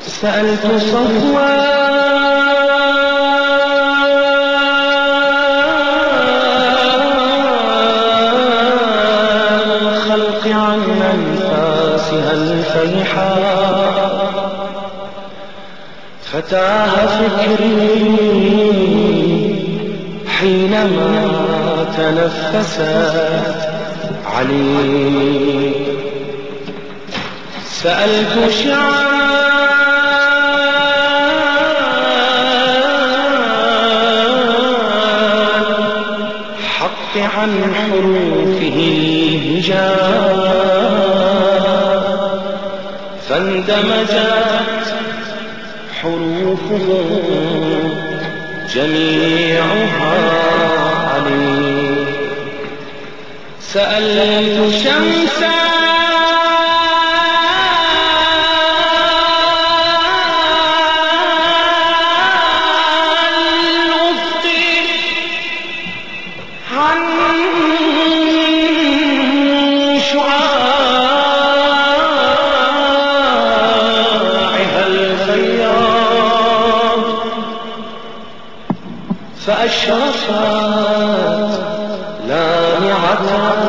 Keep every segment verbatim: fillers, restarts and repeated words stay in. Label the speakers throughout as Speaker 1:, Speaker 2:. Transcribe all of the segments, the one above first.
Speaker 1: سألت صفوان الخلق عن أنفاسها الفيحاء فتاه فكري حينما تنفست علي. سألت شعر حق عن حروفه الهجاء فاندمجت حروفه جميعها علي. سألت شمسا عن شعاعها الخياط فأشرفت لامعة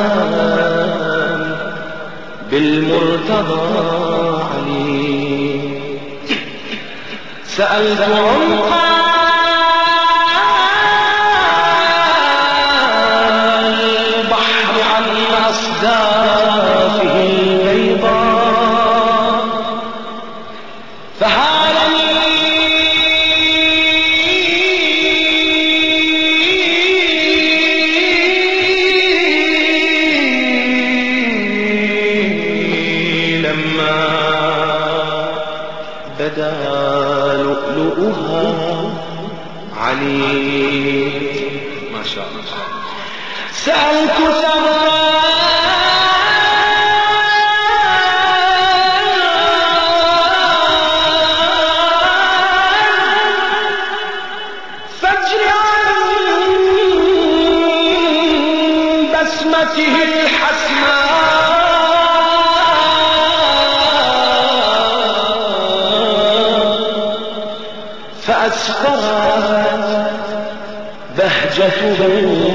Speaker 1: بالمرتضى علي. سألت عمقا البحر عن أصدافه البيضاء فهالني لما بدا لؤلؤها علي. ما شاء الله. سألت فجر عن بسمته الحسناء فأسفرت بهجته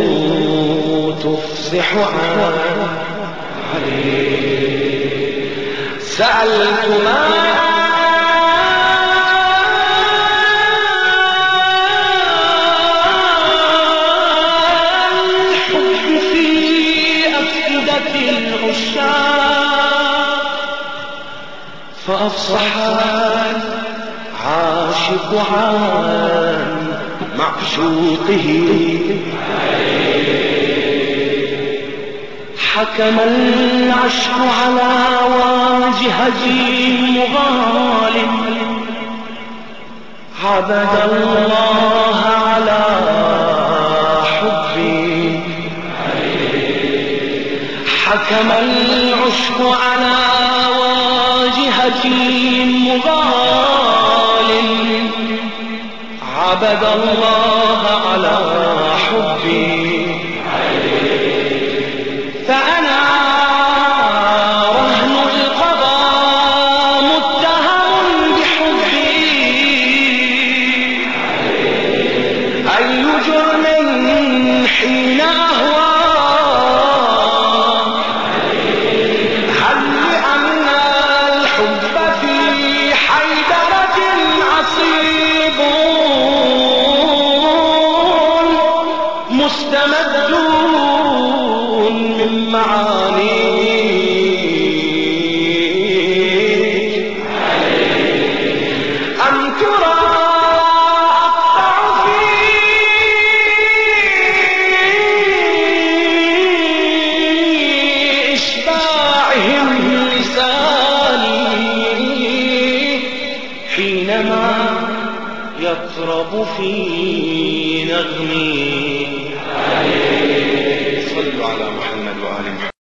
Speaker 1: تفصح عليه. سألت ما الحب في أفئدة العشاق فأفصحت عاشق عن معشوقه. حكم العشق على واجهتي مغال عبد الله على حبي. حكم العشق على واجهتي مغال عبد الله على حبي. فأنا رهن القضاء متهم بحبي. أي جرم حين أهوى هل لأن الحب في حيدرة عصيب مستمدون من معانيك. أم ترى أقطع في إشباعهم لساني حينما يطرب في نغمي. صلوا على محمد.